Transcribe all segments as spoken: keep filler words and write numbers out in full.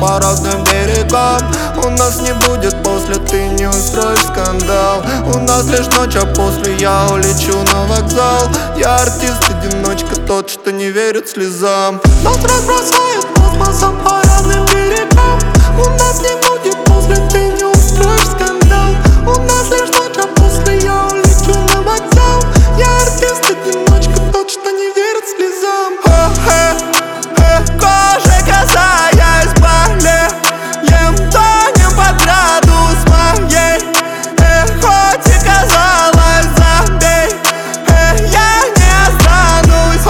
по разным берегам. У нас не будет после, ты не устроишь скандал. У нас лишь ночь, а после я улечу на вокзал. Я артист-одиночка, тот, что не верит слезам. Нас разбросает космосом по разным берегам. У нас не будет после, ты не устроишь скандал. У нас лишь ночь, а после я улечу на вокзал. Я артист-одиночка, тот, что не верит слезам. Кожей касаясь болеем, тонем под градус моей. Хоть и казалось забей, я не останусь.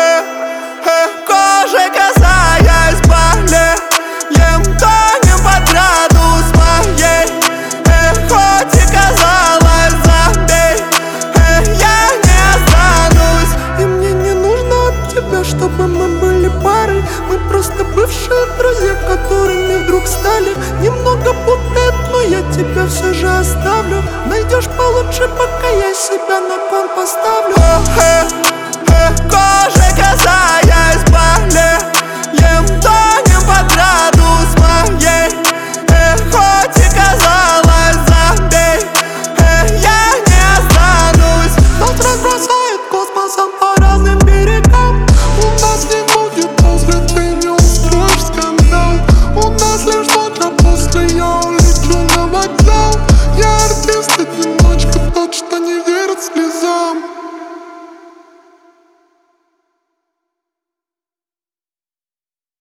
Кожей касаясь болеем, тонем под градус моей. Хоть и казалось забей, я не останусь. И мне не нужно от тебя, чтобы мы были парой. Мы просто бывшие друзья, которыми вдруг стали. Немного путает, но я тебя все же оставлю. Найдешь получше, пока я себя на кон поставлю. Кожей касаясь болеем, тонем под градус моей. Хоть и казалось забей, я не останусь. Нас разбросает космосом по разным берегам. У нас не будет после, ты не устроишь скандал. У нас лишь